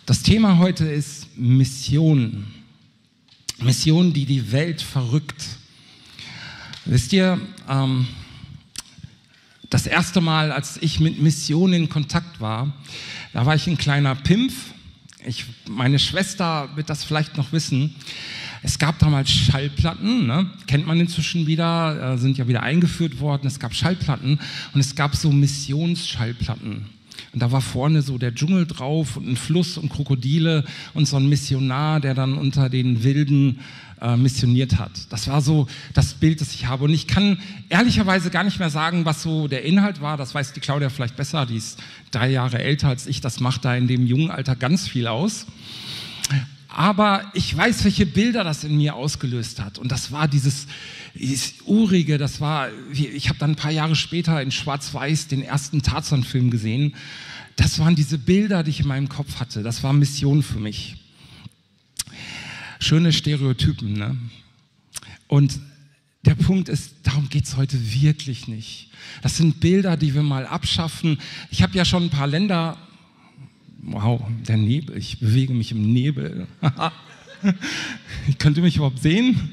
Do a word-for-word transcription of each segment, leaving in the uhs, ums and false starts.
Das Thema heute ist Mission. Mission, die die Welt verrückt. Wisst ihr, ähm, das erste Mal, als ich mit Mission in Kontakt war, da war ich ein kleiner Pimpf. Ich, meine Schwester wird das vielleicht noch wissen. Es gab damals Schallplatten, ne? Kennt man inzwischen wieder, äh, sind ja wieder eingeführt worden. Es gab Schallplatten und es gab so Missionsschallplatten. Und da war vorne so der Dschungel drauf und ein Fluss und Krokodile und so ein Missionar, der dann unter den Wilden äh, missioniert hat. Das war so das Bild, das ich habe. Und ich kann ehrlicherweise gar nicht mehr sagen, was so der Inhalt war. Das weiß die Claudia vielleicht besser. Die ist drei Jahre älter als ich. Das macht da in dem jungen Alter ganz viel aus. Aber ich weiß, welche Bilder das in mir ausgelöst hat. Und das war dieses, dieses Urige, das war, ich habe dann ein paar Jahre später in Schwarz-Weiß den ersten Tarzan-Film gesehen. Das waren diese Bilder, die ich in meinem Kopf hatte. Das war Mission für mich. Schöne Stereotypen, ne? Und der Punkt ist, darum geht es heute wirklich nicht. Das sind Bilder, die wir mal abschaffen. Ich habe ja schon ein paar Länder... Wow, der Nebel, ich bewege mich im Nebel. Könnt ihr mich überhaupt sehen?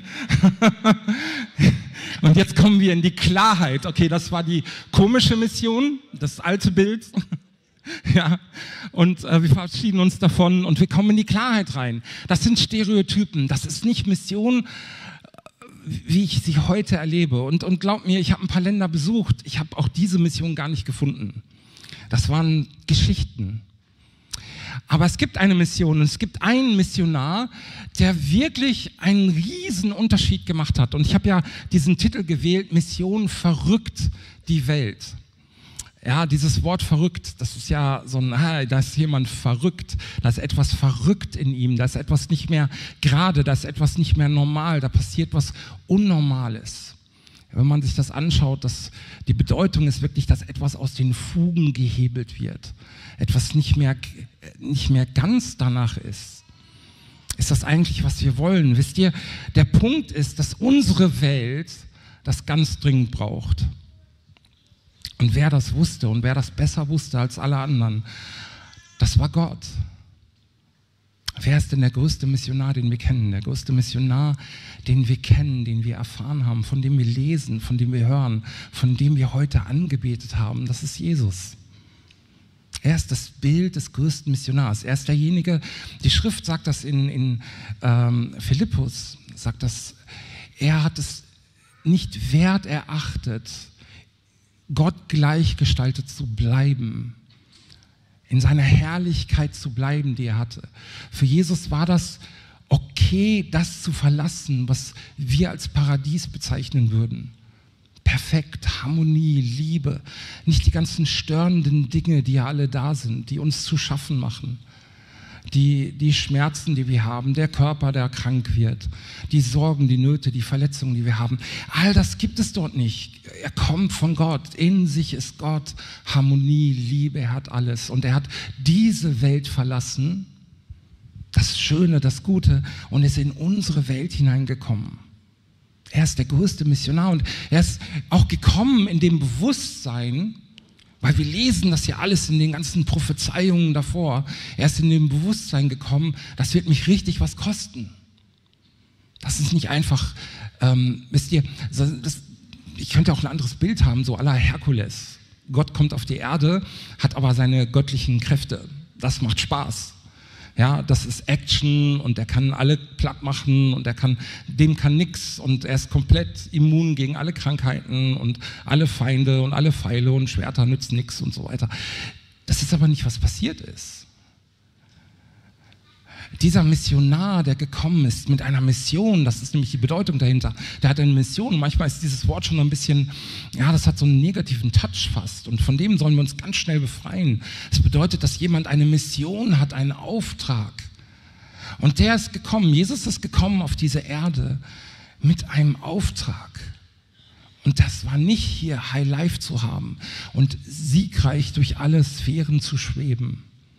Und jetzt kommen wir in die Klarheit. Okay, das war die komische Mission, das alte Bild. Ja, und äh, wir verabschieden uns davon und wir kommen in die Klarheit rein. Das sind Stereotypen, das ist nicht Mission, wie ich sie heute erlebe. Und, und glaubt mir, ich habe ein paar Länder besucht, ich habe auch diese Mission gar nicht gefunden. Das waren Geschichten. Aber es gibt eine Mission und es gibt einen Missionar, der wirklich einen riesen Unterschied gemacht hat. Und ich habe ja diesen Titel gewählt, Mission verrückt die Welt. Ja, dieses Wort verrückt, das ist ja so ein, ah, da ist jemand verrückt, da ist etwas verrückt in ihm, da ist etwas nicht mehr gerade, da ist etwas nicht mehr normal, da passiert was Unnormales. Wenn man sich das anschaut, dass die Bedeutung ist wirklich, dass etwas aus den Fugen gehebelt wird. Etwas nicht mehr, nicht mehr ganz danach ist. Ist das eigentlich, was wir wollen? Wisst ihr, der Punkt ist, dass unsere Welt das ganz dringend braucht. Und wer das wusste und wer das besser wusste als alle anderen, das war Gott. Wer ist denn der größte Missionar, den wir kennen? Der größte Missionar, den wir kennen, den wir erfahren haben, von dem wir lesen, von dem wir hören, von dem wir heute angebetet haben, das ist Jesus. Er ist das Bild des größten Missionars. Er ist derjenige, die Schrift sagt das in, in ähm, Philippus, sagt das, er hat es nicht wert erachtet, Gott gleichgestaltet zu bleiben, in seiner Herrlichkeit zu bleiben, die er hatte. Für Jesus war das okay, das zu verlassen, was wir als Paradies bezeichnen würden. Perfekt, Harmonie, Liebe, nicht die ganzen störenden Dinge, die ja alle da sind, die uns zu schaffen machen. Die, die Schmerzen, die wir haben, der Körper, der krank wird, die Sorgen, die Nöte, die Verletzungen, die wir haben. All das gibt es dort nicht. Er kommt von Gott. In sich ist Gott. Harmonie, Liebe, er hat alles. Und er hat diese Welt verlassen, das Schöne, das Gute, und ist in unsere Welt hineingekommen. Er ist der größte Missionar und er ist auch gekommen in dem Bewusstsein, weil wir lesen das ja alles in den ganzen Prophezeiungen davor. Er ist in dem Bewusstsein gekommen, das wird mich richtig was kosten. Das ist nicht einfach, ähm, wisst ihr, das, ich könnte auch ein anderes Bild haben, so à la Herkules. Gott kommt auf die Erde, hat aber seine göttlichen Kräfte. Das macht Spaß. Ja, das ist Action und er kann alle platt machen und er kann, dem kann nix und er ist komplett immun gegen alle Krankheiten und alle Feinde und alle Pfeile und Schwerter nützen nix und so weiter. Das ist aber nicht, was passiert ist. Dieser Missionar, der gekommen ist mit einer Mission, das ist nämlich die Bedeutung dahinter, der hat eine Mission. Manchmal ist dieses Wort schon ein bisschen, ja, das hat so einen negativen Touch fast und von dem sollen wir uns ganz schnell befreien. Es bedeutet, dass jemand eine Mission hat, einen Auftrag. Und der ist gekommen, Jesus ist gekommen auf diese Erde mit einem Auftrag. Und das war nicht hier High Life zu haben und siegreich durch alle Sphären zu schweben.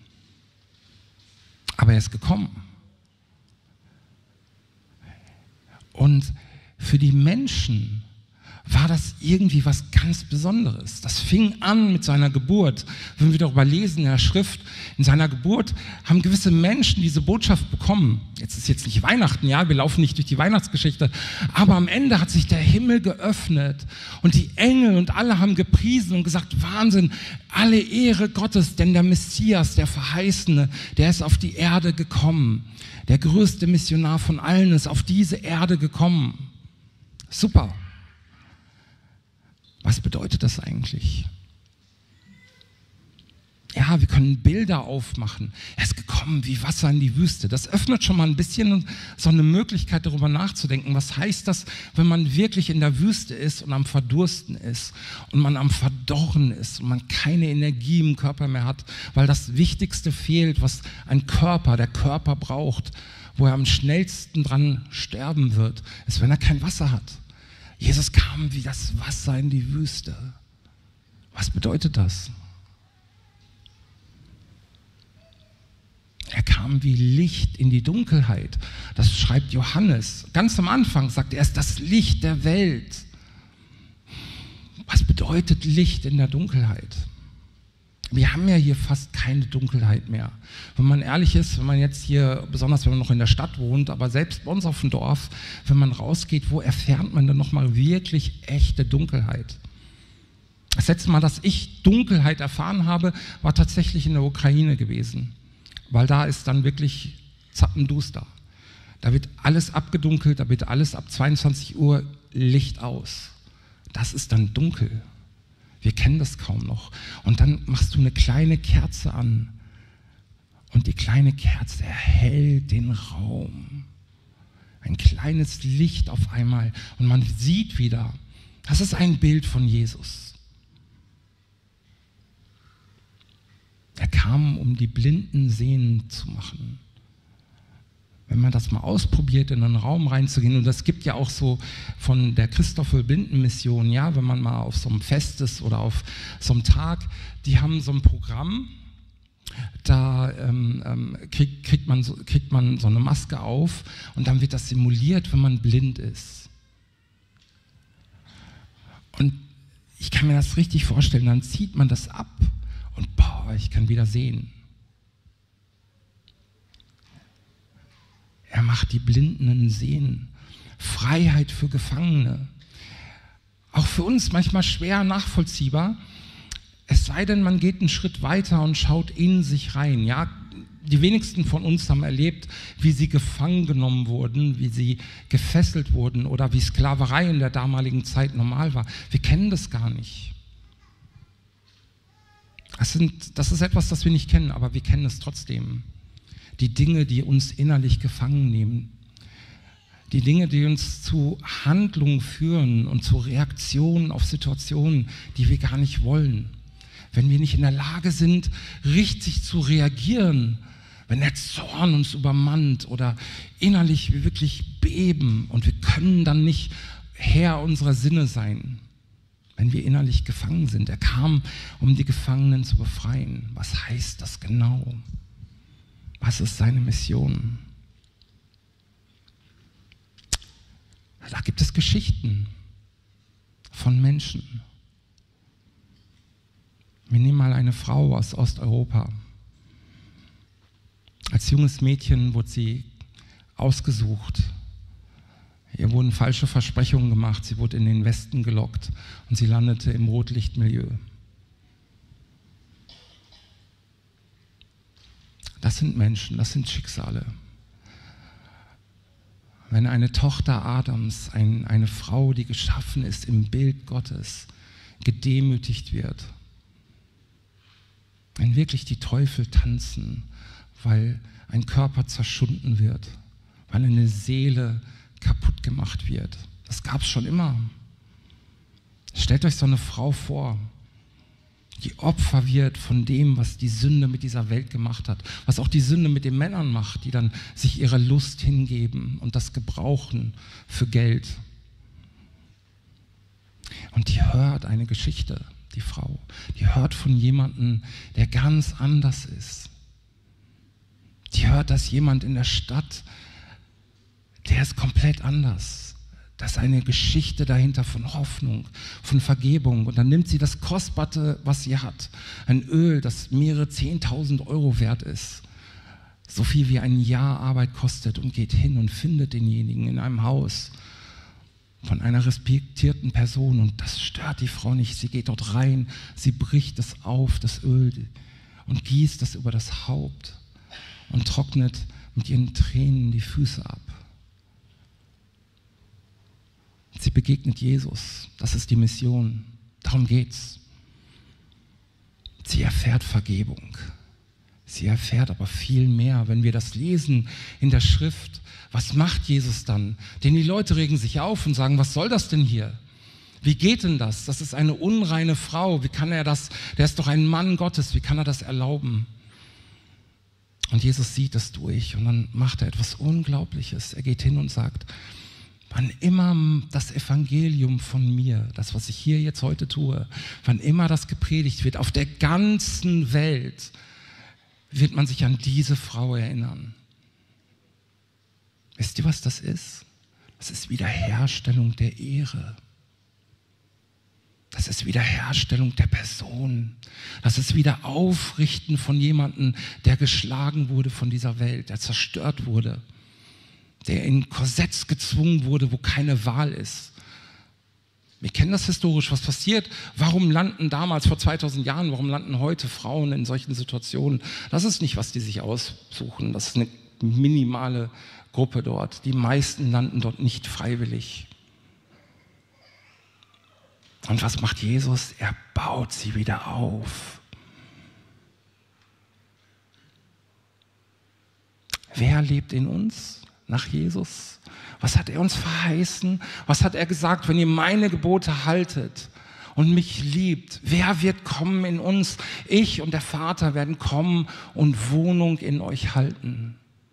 Aber er ist gekommen. Und für die Menschen war das irgendwie was ganz Besonderes. Das fing an mit seiner Geburt. Wenn wir darüber lesen in der Schrift, in seiner Geburt haben gewisse Menschen diese Botschaft bekommen. Jetzt ist jetzt nicht Weihnachten, ja, wir laufen nicht durch die Weihnachtsgeschichte, aber am Ende hat sich der Himmel geöffnet und die Engel und alle haben gepriesen und gesagt, Wahnsinn, alle Ehre Gottes, denn der Messias, der Verheißene, der ist auf die Erde gekommen. Der größte Missionar von allen ist auf diese Erde gekommen. Super. Was bedeutet das eigentlich? Ja, wir können Bilder aufmachen. Er ist gekommen wie Wasser in die Wüste. Das öffnet schon mal ein bisschen so eine Möglichkeit, darüber nachzudenken. Was heißt das, wenn man wirklich in der Wüste ist und am Verdursten ist und man am Verdorren ist und man keine Energie im Körper mehr hat, weil das Wichtigste fehlt, was ein Körper, der Körper braucht, wo er am schnellsten dran sterben wird, ist, wenn er kein Wasser hat. Jesus kam wie das Wasser in die Wüste. Was bedeutet das? Er kam wie Licht in die Dunkelheit. Das schreibt Johannes. Ganz am Anfang sagt er, er ist das Licht der Welt. Was bedeutet Licht in der Dunkelheit? Wir haben ja hier fast keine Dunkelheit mehr. Wenn man ehrlich ist, wenn man jetzt hier, besonders wenn man noch in der Stadt wohnt, aber selbst bei uns auf dem Dorf, wenn man rausgeht, wo erfährt man denn nochmal wirklich echte Dunkelheit? Das letzte Mal, dass ich Dunkelheit erfahren habe, war tatsächlich in der Ukraine gewesen. Weil da ist dann wirklich zappenduster. Da wird alles abgedunkelt, da wird alles ab zweiundzwanzig Uhr Licht aus. Das ist dann dunkel. Wir kennen das kaum noch. Und dann machst du eine kleine Kerze an und die kleine Kerze erhellt den Raum. Ein kleines Licht auf einmal und man sieht wieder, das ist ein Bild von Jesus. Er kam, um die Blinden sehend zu machen. Wenn man das mal ausprobiert, in einen Raum reinzugehen, und das gibt ja auch so von der Christoffel-Blinden-Mission, ja, wenn man mal auf so einem Fest ist oder auf so einem Tag, die haben so ein Programm, da ähm, krieg, kriegt, man so, kriegt man so eine Maske auf und dann wird das simuliert, wenn man blind ist. Und ich kann mir das richtig vorstellen, dann zieht man das ab und boah, ich kann wieder sehen. Er macht die Blinden sehen. Freiheit für Gefangene. Auch für uns manchmal schwer nachvollziehbar. Es sei denn, man geht einen Schritt weiter und schaut in sich rein. Ja, die wenigsten von uns haben erlebt, wie sie gefangen genommen wurden, wie sie gefesselt wurden oder wie Sklaverei in der damaligen Zeit normal war. Wir kennen das gar nicht. Das, sind, das ist etwas, das wir nicht kennen, aber wir kennen es trotzdem. Die Dinge, die uns innerlich gefangen nehmen. Die Dinge, die uns zu Handlungen führen und zu Reaktionen auf Situationen, die wir gar nicht wollen. Wenn wir nicht in der Lage sind, richtig zu reagieren, wenn der Zorn uns übermannt oder innerlich wir wirklich beben und wir können dann nicht Herr unserer Sinne sein, wenn wir innerlich gefangen sind. Er kam, um die Gefangenen zu befreien. Was heißt das genau? Was ist seine Mission? Da gibt es Geschichten von Menschen. Wir nehmen mal eine Frau aus Osteuropa. Als junges Mädchen wurde sie ausgesucht. Ihr wurden falsche Versprechungen gemacht. Sie wurde in den Westen gelockt und sie landete im Rotlichtmilieu. Das sind Menschen, das sind Schicksale. Wenn eine Tochter Adams, ein, eine Frau, die geschaffen ist im Bild Gottes, gedemütigt wird, wenn wirklich die Teufel tanzen, weil ein Körper zerschunden wird, weil eine Seele kaputt gemacht wird. Das gab es schon immer. Stellt euch so eine Frau vor, die Opfer wird von dem, was die Sünde mit dieser Welt gemacht hat, was auch die Sünde mit den Männern macht, die dann sich ihrer Lust hingeben und das gebrauchen für Geld. Und die hört eine Geschichte, die Frau. Die hört von jemandem, der ganz anders ist. Die hört, dass jemand in der Stadt, der ist komplett anders. Da ist eine Geschichte dahinter von Hoffnung, von Vergebung. Und dann nimmt sie das Kostbare, was sie hat, ein Öl, das mehrere zehntausend Euro wert ist, so viel wie ein Jahr Arbeit kostet, und geht hin und findet denjenigen in einem Haus von einer respektierten Person. Und das stört die Frau nicht. Sie geht dort rein, sie bricht es auf, das Öl, und gießt es über das Haupt und trocknet mit ihren Tränen die Füße ab. Sie begegnet Jesus. Das ist die Mission. Darum geht's. Sie erfährt Vergebung. Sie erfährt aber viel mehr, wenn wir das lesen in der Schrift. Was macht Jesus dann? Denn die Leute regen sich auf und sagen, was soll das denn hier? Wie geht denn das? Das ist eine unreine Frau. Wie kann er das? Der ist doch ein Mann Gottes. Wie kann er das erlauben? Und Jesus sieht das durch und dann macht er etwas Unglaubliches. Er geht hin und sagt, wann immer das Evangelium von mir, das, was ich hier jetzt heute tue, wann immer das gepredigt wird, auf der ganzen Welt, wird man sich an diese Frau erinnern. Wisst ihr, was das ist? Das ist Wiederherstellung der Ehre. Das ist Wiederherstellung der Person. Das ist Wiederaufrichten von jemandem, der geschlagen wurde von dieser Welt, der zerstört wurde, der in Korsetts gezwungen wurde, wo keine Wahl ist. Wir kennen das historisch, was passiert. Warum landen damals, vor zweitausend Jahren, warum landen heute Frauen in solchen Situationen? Das ist nicht, was die sich aussuchen. Das ist eine minimale Gruppe dort. Die meisten landen dort nicht freiwillig. Und was macht Jesus? Er baut sie wieder auf. Wer lebt in uns nach Jesus? Was hat er uns verheißen? Was hat er gesagt? Wenn ihr meine Gebote haltet und mich liebt, wer wird kommen in uns? Ich und der Vater werden kommen und Wohnung in euch halten.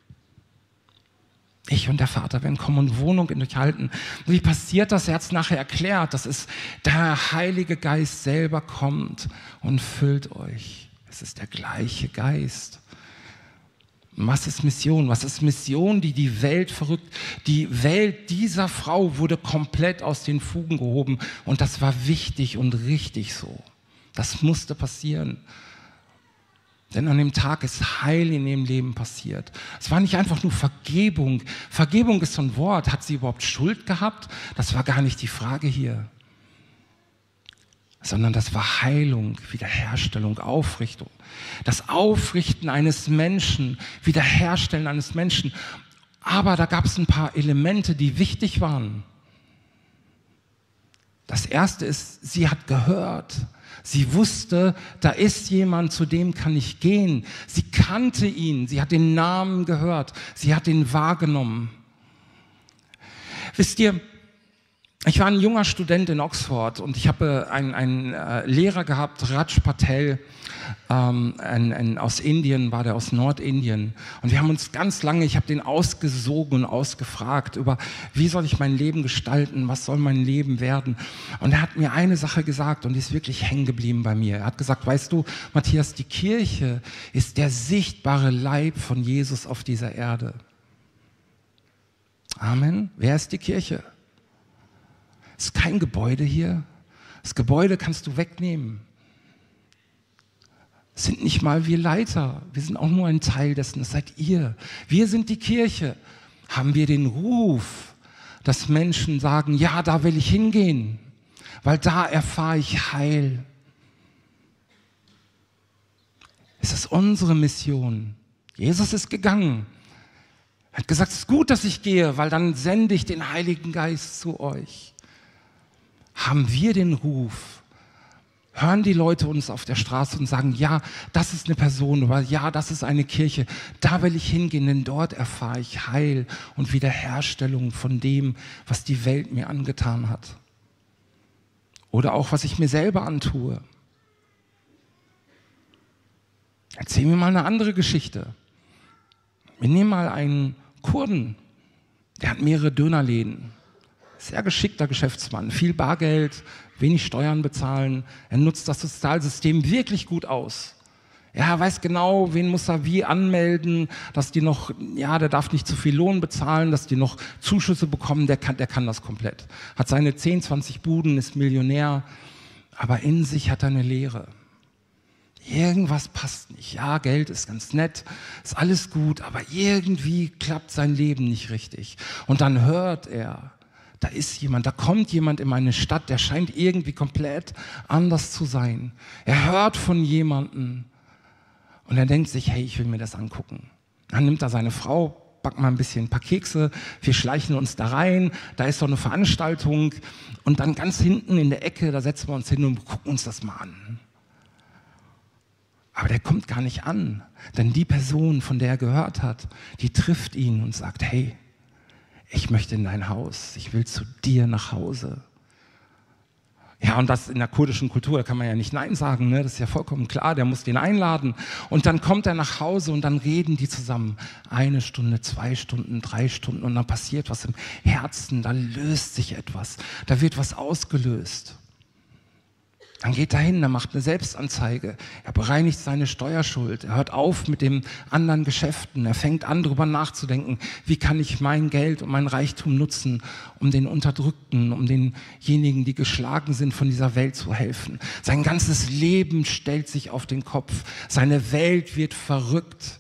Ich und der Vater werden kommen und Wohnung in euch halten. Wie passiert das? Er hat es nachher erklärt. Das ist, der Heilige Geist selber kommt und füllt euch. Es ist der gleiche Geist. Was ist Mission? Was ist Mission, die die Welt verrückt? Die Welt dieser Frau wurde komplett aus den Fugen gehoben. Und das war wichtig und richtig so. Das musste passieren. Denn an dem Tag ist Heil in ihrem Leben passiert. Es war nicht einfach nur Vergebung. Vergebung ist so ein Wort. Hat sie überhaupt Schuld gehabt? Das war gar nicht die Frage hier. Sondern das war Heilung, Wiederherstellung, Aufrichtung. Das Aufrichten eines Menschen, Wiederherstellen eines Menschen. Aber da gab es ein paar Elemente, die wichtig waren. Das erste ist, sie hat gehört. Sie wusste, da ist jemand, zu dem kann ich gehen. Sie kannte ihn, sie hat den Namen gehört, sie hat ihn wahrgenommen. Wisst ihr, ich war ein junger Student in Oxford und ich habe einen, einen äh, Lehrer gehabt, Raj Patel, ähm, ein, ein, aus Indien, war der aus Nordindien. Und wir haben uns ganz lange, ich habe den ausgesogen und ausgefragt über, wie soll ich mein Leben gestalten, was soll mein Leben werden. Und er hat mir eine Sache gesagt und die ist wirklich hängen geblieben bei mir. Er hat gesagt, weißt du, Matthias, die Kirche ist der sichtbare Leib von Jesus auf dieser Erde. Amen. Wer ist die Kirche? Es ist kein Gebäude hier. Das Gebäude kannst du wegnehmen. Es sind nicht mal wir Leiter. Wir sind auch nur ein Teil dessen. Das seid ihr. Wir sind die Kirche. Haben wir den Ruf, dass Menschen sagen, ja, da will ich hingehen, weil da erfahre ich Heil. Es ist unsere Mission. Jesus ist gegangen. Er hat gesagt, es ist gut, dass ich gehe, weil dann sende ich den Heiligen Geist zu euch. Haben wir den Ruf, hören die Leute uns auf der Straße und sagen, ja, das ist eine Person oder ja, das ist eine Kirche, da will ich hingehen, denn dort erfahre ich Heil und Wiederherstellung von dem, was die Welt mir angetan hat. Oder auch, was ich mir selber antue. Erzähl mir mal eine andere Geschichte. Wir nehmen mal einen Kurden, der hat mehrere Dönerläden. Sehr geschickter Geschäftsmann, viel Bargeld, wenig Steuern bezahlen. Er nutzt das Sozialsystem wirklich gut aus. Ja, er weiß genau, wen muss er wie anmelden, dass die noch, ja, der darf nicht zu viel Lohn bezahlen, dass die noch Zuschüsse bekommen, der kann, der kann das komplett. Hat seine zehn, zwanzig Buden, ist Millionär, aber in sich hat er eine Leere. Irgendwas passt nicht. Ja, Geld ist ganz nett, ist alles gut, aber irgendwie klappt sein Leben nicht richtig. Und dann hört er, da ist jemand, da kommt jemand in meine Stadt, der scheint irgendwie komplett anders zu sein. Er hört von jemandem und er denkt sich, hey, ich will mir das angucken. Dann nimmt er seine Frau, backt mal ein bisschen ein paar Kekse, wir schleichen uns da rein, da ist so eine Veranstaltung und dann ganz hinten in der Ecke, da setzen wir uns hin und gucken uns das mal an. Aber der kommt gar nicht an, denn die Person, von der er gehört hat, die trifft ihn und sagt, hey, ich möchte in dein Haus, ich will zu dir nach Hause. Ja, und das in der kurdischen Kultur, da kann man ja nicht Nein sagen, ne? Das ist ja vollkommen klar, der muss den einladen. Und dann kommt er nach Hause und dann reden die zusammen. Eine Stunde, zwei Stunden, drei Stunden und dann passiert was im Herzen, da löst sich etwas, da wird was ausgelöst. Dann geht er hin, er macht eine Selbstanzeige, er bereinigt seine Steuerschuld, er hört auf mit den anderen Geschäften, er fängt an, darüber nachzudenken, wie kann ich mein Geld und mein Reichtum nutzen, um den Unterdrückten, um denjenigen, die geschlagen sind, von dieser Welt zu helfen. Sein ganzes Leben stellt sich auf den Kopf, seine Welt wird verrückt.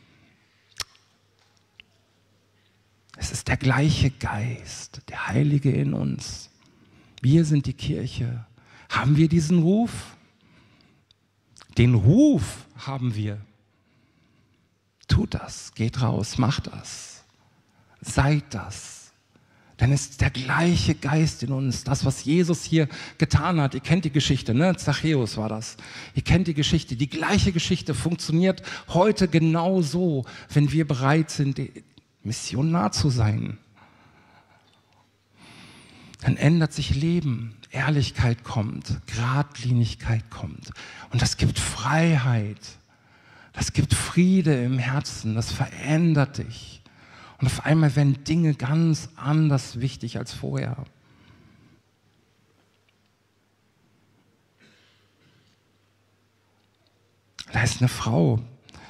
Es ist der gleiche Geist, der Heilige in uns. Wir sind die Kirche. Haben wir diesen Ruf? Den Ruf haben wir. Tut das, geht raus, macht das. Seid das. Denn es ist der gleiche Geist in uns, das, was Jesus hier getan hat. Ihr kennt die Geschichte, ne? Zachäus war das. Ihr kennt die Geschichte. Die gleiche Geschichte funktioniert heute genauso, wenn wir bereit sind, missionar zu sein. Dann ändert sich Leben. Ehrlichkeit kommt, Geradlinigkeit kommt. Und das gibt Freiheit. Das gibt Friede im Herzen. Das verändert dich. Und auf einmal werden Dinge ganz anders wichtig als vorher. Da ist eine Frau,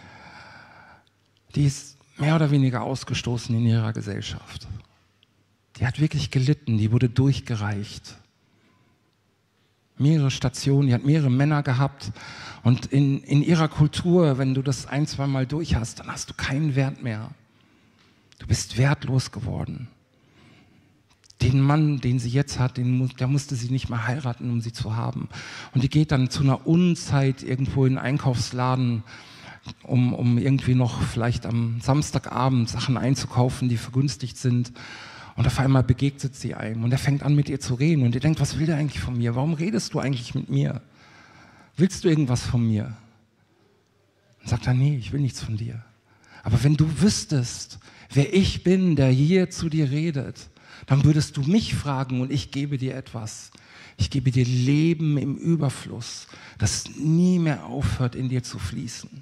die ist mehr oder weniger ausgestoßen in ihrer Gesellschaft. Die hat wirklich gelitten, die wurde durchgereicht. Mehrere Stationen, die hat mehrere Männer gehabt und in, in ihrer Kultur, wenn du das ein, zwei Mal durch hast, dann hast du keinen Wert mehr. Du bist wertlos geworden. Den Mann, den sie jetzt hat, den, der musste sie nicht mehr heiraten, um sie zu haben. Und die geht dann zu einer Unzeit irgendwo in einen Einkaufsladen, um, um irgendwie noch vielleicht am Samstagabend Sachen einzukaufen, die vergünstigt sind. Und auf einmal begegnet sie einem und er fängt an, mit ihr zu reden. Und ihr denkt, was will der eigentlich von mir? Warum redest du eigentlich mit mir? Willst du irgendwas von mir? Und sagt er, nee, ich will nichts von dir. Aber wenn du wüsstest, wer ich bin, der hier zu dir redet, dann würdest du mich fragen und ich gebe dir etwas. Ich gebe dir Leben im Überfluss, das nie mehr aufhört, in dir zu fließen.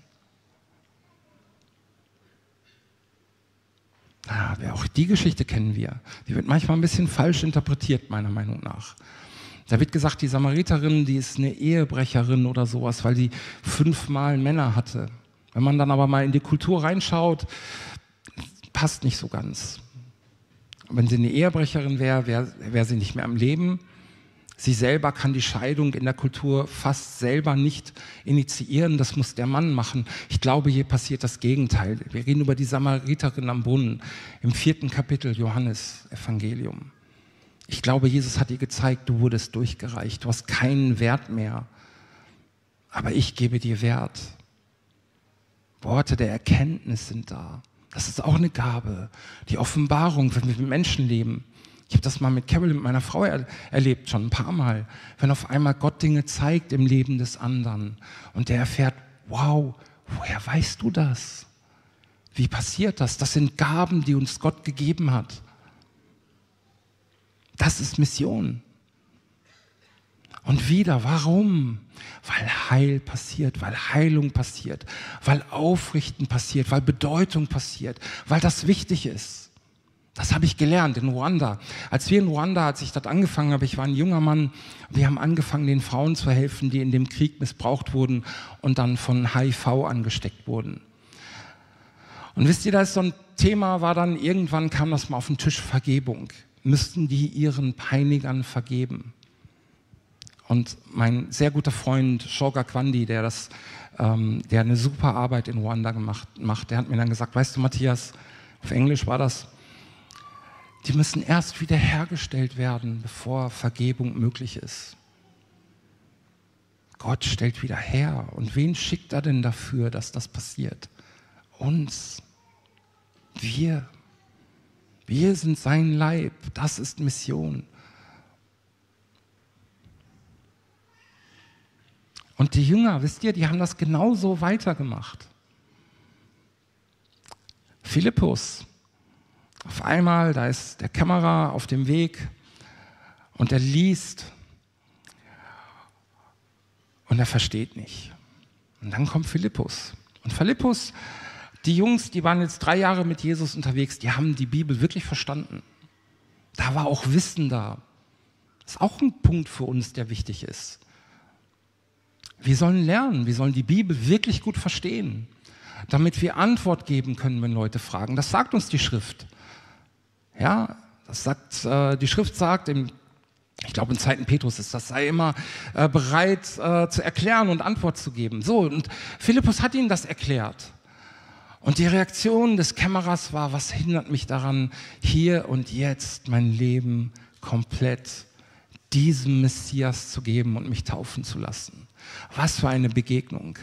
Ja, auch die Geschichte kennen wir. Die wird manchmal ein bisschen falsch interpretiert, meiner Meinung nach. Da wird gesagt, die Samariterin, die ist eine Ehebrecherin oder sowas, weil die fünfmal Männer hatte. Wenn man dann aber mal in die Kultur reinschaut, passt nicht so ganz. Wenn sie eine Ehebrecherin wäre, wäre wär sie nicht mehr am Leben. Sie selber kann die Scheidung in der Kultur fast selber nicht initiieren, das muss der Mann machen. Ich glaube, hier passiert das Gegenteil. Wir reden über die Samariterin am Brunnen im vierten Kapitel Johannes Evangelium. Ich glaube, Jesus hat ihr gezeigt, du wurdest durchgereicht, du hast keinen Wert mehr, aber ich gebe dir Wert. Worte der Erkenntnis sind da. Das ist auch eine Gabe, die Offenbarung, wenn wir mit Menschen leben. Ich habe das mal mit Carol, mit meiner Frau er, erlebt, schon ein paar Mal. Wenn auf einmal Gott Dinge zeigt im Leben des anderen und der erfährt, wow, woher weißt du das? Wie passiert das? Das sind Gaben, die uns Gott gegeben hat. Das ist Mission. Und wieder, warum? Weil Heil passiert, weil Heilung passiert, weil Aufrichten passiert, weil Bedeutung passiert, weil das wichtig ist. Das habe ich gelernt in Ruanda. Als wir in Ruanda, als ich dort angefangen habe, ich war ein junger Mann, wir haben angefangen, den Frauen zu helfen, die in dem Krieg missbraucht wurden und dann von H I V angesteckt wurden. Und wisst ihr, da ist so ein Thema, war dann, irgendwann kam das mal auf den Tisch, Vergebung. Müssten die ihren Peinigern vergeben? Und mein sehr guter Freund Shoga Kwandi, der, das, ähm, der eine super Arbeit in Ruanda gemacht, macht, der hat mir dann gesagt, weißt du, Matthias, auf Englisch war das, die müssen erst wiederhergestellt werden, bevor Vergebung möglich ist. Gott stellt wieder her. Und wen schickt er denn dafür, dass das passiert? Uns. Wir. Wir sind sein Leib. Das ist Mission. Und die Jünger, wisst ihr, die haben das genauso weitergemacht. Philippus. Auf einmal, da ist der Kämmerer auf dem Weg und er liest und er versteht nicht. Und dann kommt Philippus. Und Philippus, die Jungs, die waren jetzt drei Jahre mit Jesus unterwegs, die haben die Bibel wirklich verstanden. Da war auch Wissen da. Das ist auch ein Punkt für uns, der wichtig ist. Wir sollen lernen, wir sollen die Bibel wirklich gut verstehen, damit wir Antwort geben können, wenn Leute fragen. Das sagt uns die Schrift. Ja, das sagt, äh, die Schrift sagt, im, ich glaube in Zeiten Petrus ist das, sei immer äh, bereit äh, zu erklären und Antwort zu geben. So, und Philippus hat ihnen das erklärt. Und die Reaktion des Kämmerers war, was hindert mich daran, hier und jetzt mein Leben komplett diesem Messias zu geben und mich taufen zu lassen. Was für eine Begegnung.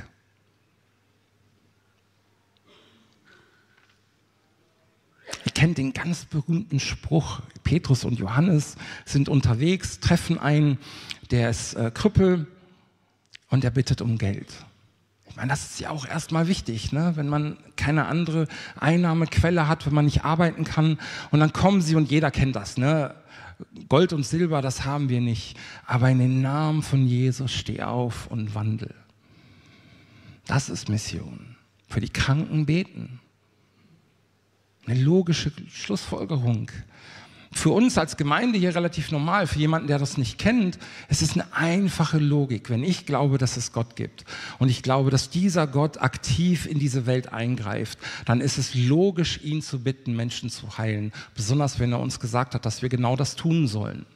Ihr kennt den ganz berühmten Spruch, Petrus und Johannes sind unterwegs, treffen einen, der ist äh, Krüppel und der bittet um Geld. Ich meine, das ist ja auch erstmal wichtig, ne? Wenn man keine andere Einnahmequelle hat, wenn man nicht arbeiten kann und dann kommen sie und jeder kennt das, ne? Gold und Silber, das haben wir nicht, aber in den Namen von Jesus steh auf und wandel. Das ist Mission. Für die Kranken beten. Eine logische Schlussfolgerung. Für uns als Gemeinde hier relativ normal, für jemanden, der das nicht kennt, es ist eine einfache Logik, wenn ich glaube, dass es Gott gibt und ich glaube, dass dieser Gott aktiv in diese Welt eingreift, dann ist es logisch, ihn zu bitten, Menschen zu heilen, besonders wenn er uns gesagt hat, dass wir genau das tun sollen.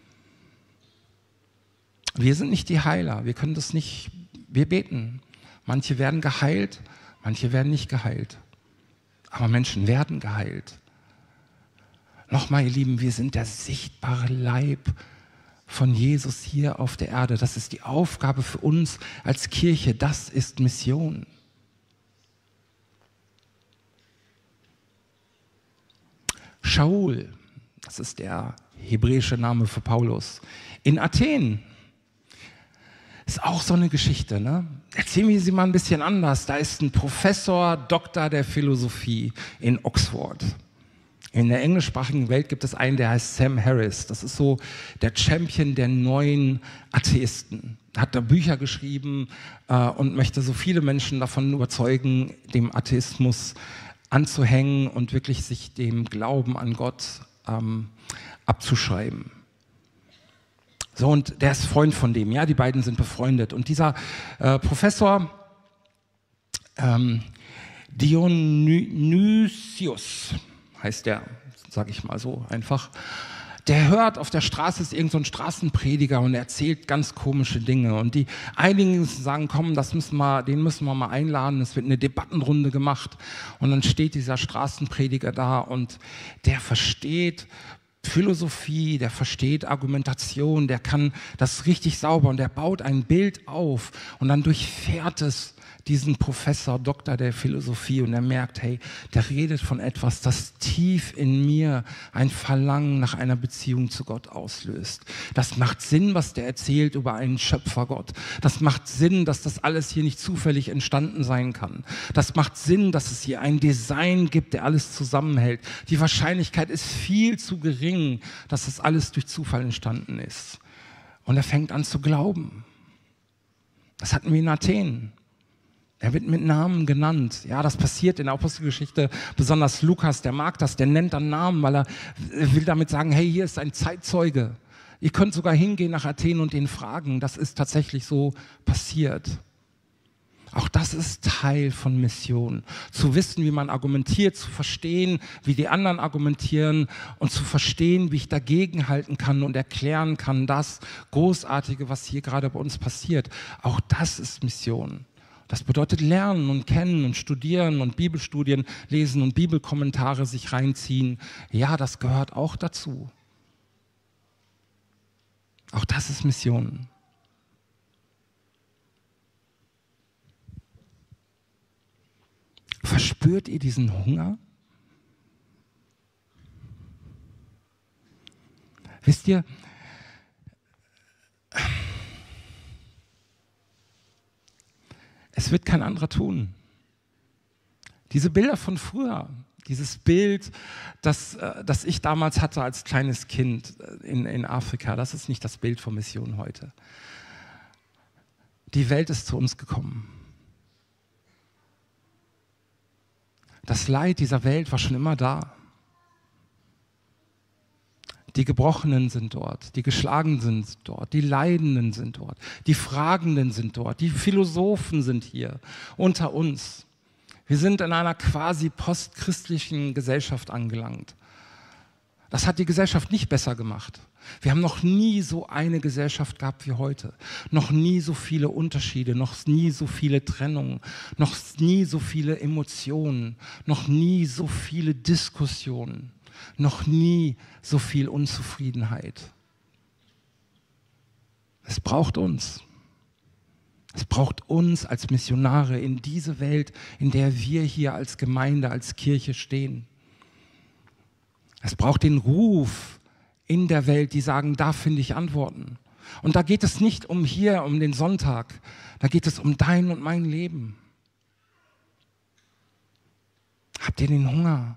Wir sind nicht die Heiler, wir können das nicht, wir beten. Manche werden geheilt, manche werden nicht geheilt. Aber Menschen werden geheilt. Nochmal, ihr Lieben, wir sind der sichtbare Leib von Jesus hier auf der Erde. Das ist die Aufgabe für uns als Kirche. Das ist Mission. Shaul, das ist der hebräische Name für Paulus, in Athen. Ist auch so eine Geschichte, ne? Erzählen wir sie mal ein bisschen anders. Da ist ein Professor, Doktor der Philosophie in Oxford. In der englischsprachigen Welt gibt es einen, der heißt Sam Harris. Das ist so der Champion der neuen Atheisten. Er hat da Bücher geschrieben äh, und möchte so viele Menschen davon überzeugen, dem Atheismus anzuhängen und wirklich sich dem Glauben an Gott ähm, abzuschreiben. So, und der ist Freund von dem, ja, die beiden sind befreundet. Und dieser äh, Professor ähm, Dionysius heißt der, sage ich mal so einfach, der hört, auf der Straße ist irgend so ein Straßenprediger und er erzählt ganz komische Dinge. Und die einigen sagen, komm, das müssen wir, den müssen wir mal einladen, es wird eine Debattenrunde gemacht. Und dann steht dieser Straßenprediger da und der versteht Philosophie, der versteht Argumentation, der kann das richtig sauber und der baut ein Bild auf und dann durchfährt es diesen Professor, Doktor der Philosophie und er merkt, hey, der redet von etwas, das tief in mir ein Verlangen nach einer Beziehung zu Gott auslöst. Das macht Sinn, was der erzählt über einen Schöpfergott. Das macht Sinn, dass das alles hier nicht zufällig entstanden sein kann. Das macht Sinn, dass es hier ein Design gibt, der alles zusammenhält. Die Wahrscheinlichkeit ist viel zu gering, dass das alles durch Zufall entstanden ist. Und er fängt an zu glauben. Das hatten wir in Athen. Er wird mit Namen genannt. Ja, das passiert in der Apostelgeschichte, besonders Lukas, der mag das, der nennt dann Namen, weil er will damit sagen, hey, hier ist ein Zeitzeuge. Ihr könnt sogar hingehen nach Athen und ihn fragen. Das ist tatsächlich so passiert. Auch das ist Teil von Mission. Zu wissen, wie man argumentiert, zu verstehen, wie die anderen argumentieren und zu verstehen, wie ich dagegenhalten kann und erklären kann, das Großartige, was hier gerade bei uns passiert. Auch das ist Mission. Das bedeutet lernen und kennen und studieren und Bibelstudien lesen und Bibelkommentare sich reinziehen. Ja, das gehört auch dazu. Auch das ist Mission. Verspürt ihr diesen Hunger? Wisst ihr, es wird kein anderer tun. Diese Bilder von früher, dieses Bild, das, das ich damals hatte als kleines Kind in, in Afrika, das ist nicht das Bild von Mission heute. Die Welt ist zu uns gekommen. Das Leid dieser Welt war schon immer da. Die Gebrochenen sind dort, die Geschlagenen sind dort, die Leidenden sind dort, die Fragenden sind dort, die Philosophen sind hier unter uns. Wir sind in einer quasi postchristlichen Gesellschaft angelangt. Das hat die Gesellschaft nicht besser gemacht. Wir haben noch nie so eine Gesellschaft gehabt wie heute. Noch nie so viele Unterschiede, noch nie so viele Trennungen, noch nie so viele Emotionen, noch nie so viele Diskussionen. Noch nie so viel Unzufriedenheit. Es braucht uns. Es braucht uns als Missionare in diese Welt, in der wir hier als Gemeinde, als Kirche stehen. Es braucht den Ruf in der Welt, die sagen, da finde ich Antworten. Und da geht es nicht um hier, um den Sonntag. Da geht es um dein und mein Leben. Habt ihr den Hunger?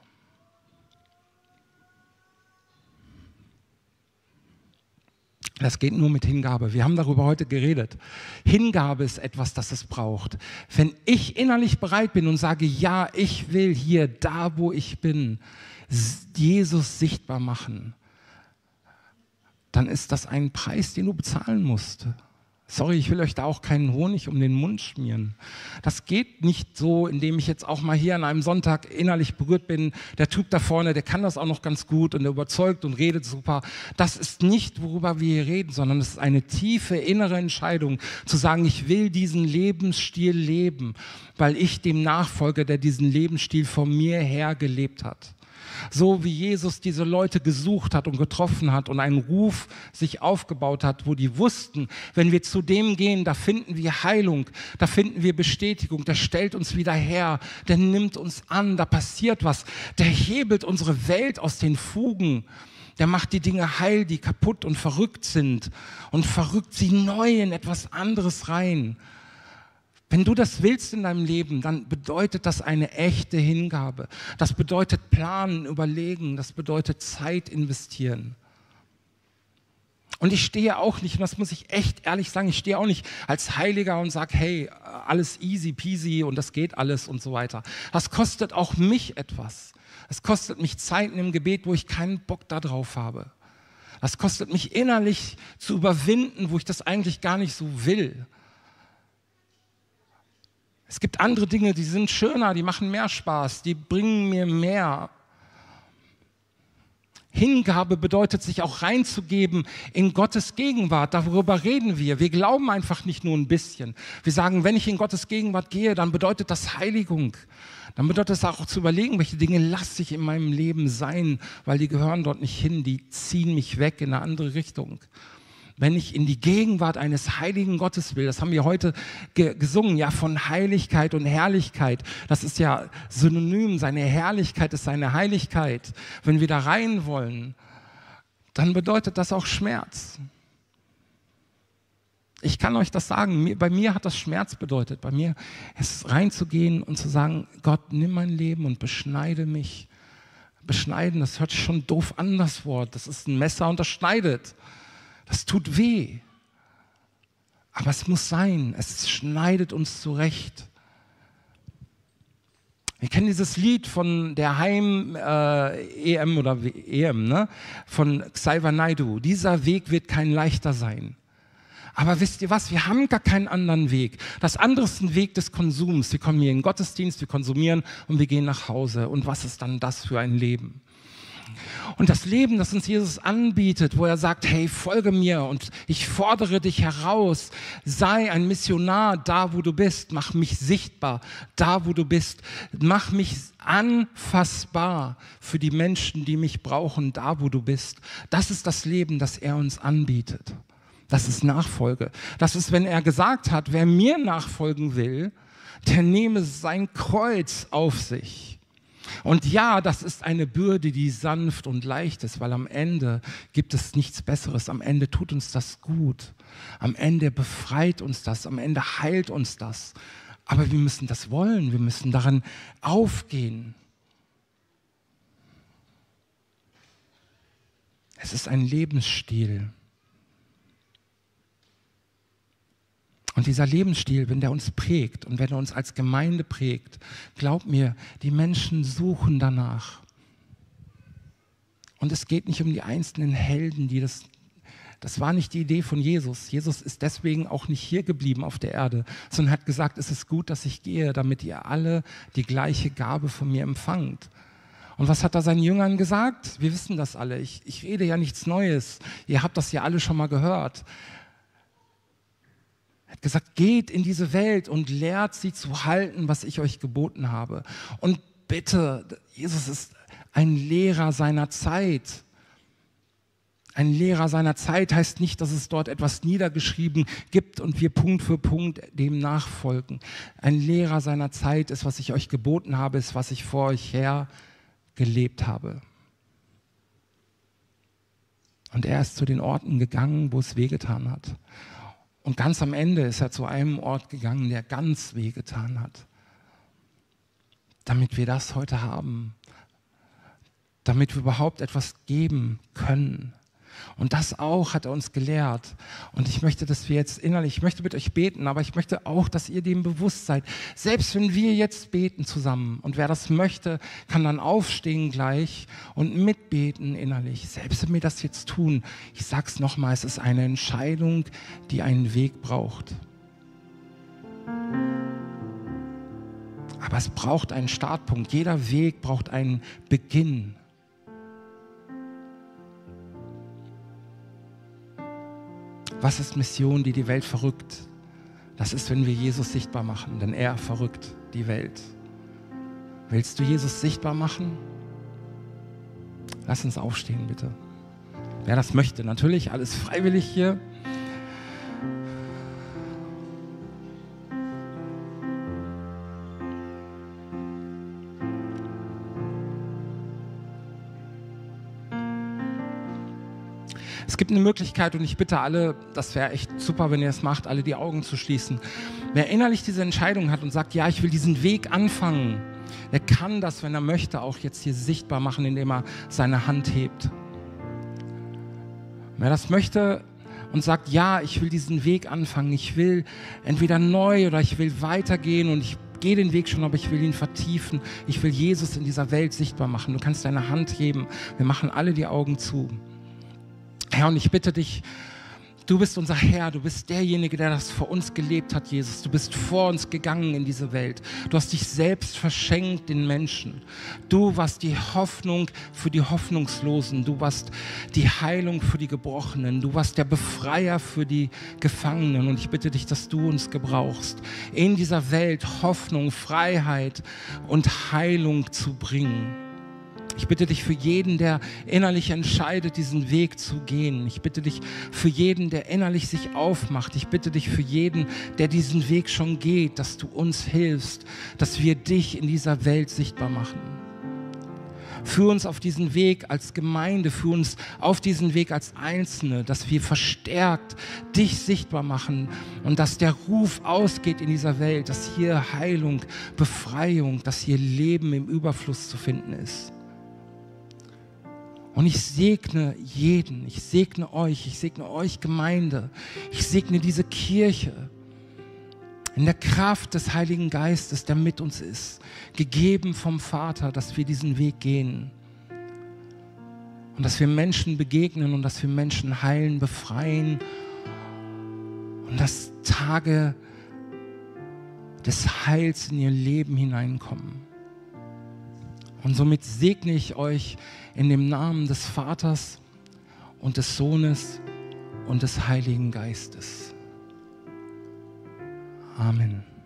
Das geht nur mit Hingabe. Wir haben darüber heute geredet. Hingabe ist etwas, das es braucht. Wenn ich innerlich bereit bin und sage, ja, ich will hier, da wo ich bin, Jesus sichtbar machen, dann ist das ein Preis, den du bezahlen musst. Sorry, ich will euch da auch keinen Honig um den Mund schmieren. Das geht nicht so, indem ich jetzt auch mal hier an einem Sonntag innerlich berührt bin. Der Typ da vorne, der kann das auch noch ganz gut und der überzeugt und redet super. Das ist nicht, worüber wir hier reden, sondern es ist eine tiefe innere Entscheidung, zu sagen, ich will diesen Lebensstil leben, weil ich dem nachfolge, der diesen Lebensstil von mir her gelebt hat. So wie Jesus diese Leute gesucht hat und getroffen hat und einen Ruf sich aufgebaut hat, wo die wussten, wenn wir zu dem gehen, da finden wir Heilung, da finden wir Bestätigung, der stellt uns wieder her, der nimmt uns an, da passiert was, der hebelt unsere Welt aus den Fugen, der macht die Dinge heil, die kaputt und verrückt sind und verrückt sie neu in etwas anderes rein. Wenn du das willst in deinem Leben, dann bedeutet das eine echte Hingabe. Das bedeutet planen, überlegen, das bedeutet Zeit investieren. Und ich stehe auch nicht, und das muss ich echt ehrlich sagen, ich stehe auch nicht als Heiliger und sage, hey, alles easy peasy und das geht alles und so weiter. Das kostet auch mich etwas. Es kostet mich Zeiten im Gebet, wo ich keinen Bock darauf habe. Das kostet mich innerlich zu überwinden, wo ich das eigentlich gar nicht so will. Es gibt andere Dinge, die sind schöner, die machen mehr Spaß, die bringen mir mehr. Hingabe bedeutet, sich auch reinzugeben in Gottes Gegenwart. Darüber reden wir. Wir glauben einfach nicht nur ein bisschen. Wir sagen, wenn ich in Gottes Gegenwart gehe, dann bedeutet das Heiligung. Dann bedeutet es auch zu überlegen, welche Dinge lasse ich in meinem Leben sein, weil die gehören dort nicht hin, die ziehen mich weg in eine andere Richtung. Wenn ich in die Gegenwart eines heiligen Gottes will, das haben wir heute ge- gesungen, ja, von Heiligkeit und Herrlichkeit. Das ist ja synonym, seine Herrlichkeit ist seine Heiligkeit. Wenn wir da rein wollen, dann bedeutet das auch Schmerz. Ich kann euch das sagen, bei mir hat das Schmerz bedeutet. Bei mir ist es reinzugehen und zu sagen, Gott, nimm mein Leben und beschneide mich. Beschneiden, das hört sich schon doof an, das Wort. Das ist ein Messer und das schneidet. Das tut weh. Aber es muss sein, es schneidet uns zurecht. Wir kennen dieses Lied von der Heim-E M äh, oder E M, ne? Von Xavier Naidoo. Dieser Weg wird kein leichter sein. Aber wisst ihr was, wir haben gar keinen anderen Weg. Das andere ist ein Weg des Konsums. Wir kommen hier in den Gottesdienst, wir konsumieren und wir gehen nach Hause. Und was ist dann das für ein Leben? Und das Leben, das uns Jesus anbietet, wo er sagt, hey, folge mir und ich fordere dich heraus, sei ein Missionar da, wo du bist, mach mich sichtbar da, wo du bist, mach mich anfassbar für die Menschen, die mich brauchen, da, wo du bist. Das ist das Leben, das er uns anbietet. Das ist Nachfolge. Das ist, wenn er gesagt hat, wer mir nachfolgen will, der nehme sein Kreuz auf sich. Und ja, das ist eine Bürde, die sanft und leicht ist, weil am Ende gibt es nichts Besseres. Am Ende tut uns das gut. Am Ende befreit uns das. Am Ende heilt uns das. Aber wir müssen das wollen. Wir müssen darin aufgehen. Es ist ein Lebensstil. Und dieser Lebensstil, wenn der uns prägt und wenn er uns als Gemeinde prägt, glaub mir, die Menschen suchen danach. Und es geht nicht um die einzelnen Helden, die das, das war nicht die Idee von Jesus. Jesus ist deswegen auch nicht hier geblieben auf der Erde, sondern hat gesagt, es ist gut, dass ich gehe, damit ihr alle die gleiche Gabe von mir empfangt. Und was hat er seinen Jüngern gesagt? Wir wissen das alle. Ich, ich rede ja nichts Neues. Ihr habt das ja alle schon mal gehört. Er hat gesagt, geht in diese Welt und lehrt sie zu halten, was ich euch geboten habe. Und bitte, Jesus ist ein Lehrer seiner Zeit. Ein Lehrer seiner Zeit heißt nicht, dass es dort etwas niedergeschrieben gibt und wir Punkt für Punkt dem nachfolgen. Ein Lehrer seiner Zeit ist, was ich euch geboten habe, ist, was ich vor euch her gelebt habe. Und er ist zu den Orten gegangen, wo es wehgetan hat. Und ganz am Ende ist er zu einem Ort gegangen, der ganz wehgetan hat. Damit wir das heute haben. Damit wir überhaupt etwas geben können. Und das auch hat er uns gelehrt. Und ich möchte, dass wir jetzt innerlich, ich möchte mit euch beten, aber ich möchte auch, dass ihr dem bewusst seid. Selbst wenn wir jetzt beten zusammen und wer das möchte, kann dann aufstehen gleich und mitbeten innerlich. Selbst wenn wir das jetzt tun, ich sag's nochmal, es ist eine Entscheidung, die einen Weg braucht. Aber es braucht einen Startpunkt. Jeder Weg braucht einen Beginn. Was ist Mission, die die Welt verrückt? Das ist, wenn wir Jesus sichtbar machen, denn er verrückt die Welt. Willst du Jesus sichtbar machen? Lass uns aufstehen, bitte. Wer das möchte, natürlich, alles freiwillig hier. Es gibt eine Möglichkeit und ich bitte alle, das wäre echt super, wenn ihr es macht, alle die Augen zu schließen. Wer innerlich diese Entscheidung hat und sagt, ja, ich will diesen Weg anfangen, der kann das, wenn er möchte, auch jetzt hier sichtbar machen, indem er seine Hand hebt. Wer das möchte und sagt, ja, ich will diesen Weg anfangen, ich will entweder neu oder ich will weitergehen und ich gehe den Weg schon, aber ich will ihn vertiefen. Ich will Jesus in dieser Welt sichtbar machen. Du kannst deine Hand heben. Wir machen alle die Augen zu. Herr, und ich bitte dich, du bist unser Herr, du bist derjenige, der das vor uns gelebt hat, Jesus. Du bist vor uns gegangen in diese Welt. Du hast dich selbst verschenkt den Menschen. Du warst die Hoffnung für die Hoffnungslosen. Du warst die Heilung für die Gebrochenen. Du warst der Befreier für die Gefangenen. Und ich bitte dich, dass du uns gebrauchst, in dieser Welt Hoffnung, Freiheit und Heilung zu bringen. Ich bitte dich für jeden, der innerlich entscheidet, diesen Weg zu gehen. Ich bitte dich für jeden, der innerlich sich aufmacht. Ich bitte dich für jeden, der diesen Weg schon geht, dass du uns hilfst, dass wir dich in dieser Welt sichtbar machen. Führ uns auf diesen Weg als Gemeinde, führ uns auf diesen Weg als Einzelne, dass wir verstärkt dich sichtbar machen und dass der Ruf ausgeht in dieser Welt, dass hier Heilung, Befreiung, dass hier Leben im Überfluss zu finden ist. Und ich segne jeden, ich segne euch, ich segne euch Gemeinde, ich segne diese Kirche in der Kraft des Heiligen Geistes, der mit uns ist, gegeben vom Vater, dass wir diesen Weg gehen und dass wir Menschen begegnen und dass wir Menschen heilen, befreien und dass Tage des Heils in ihr Leben hineinkommen. Und somit segne ich euch in dem Namen des Vaters und des Sohnes und des Heiligen Geistes. Amen.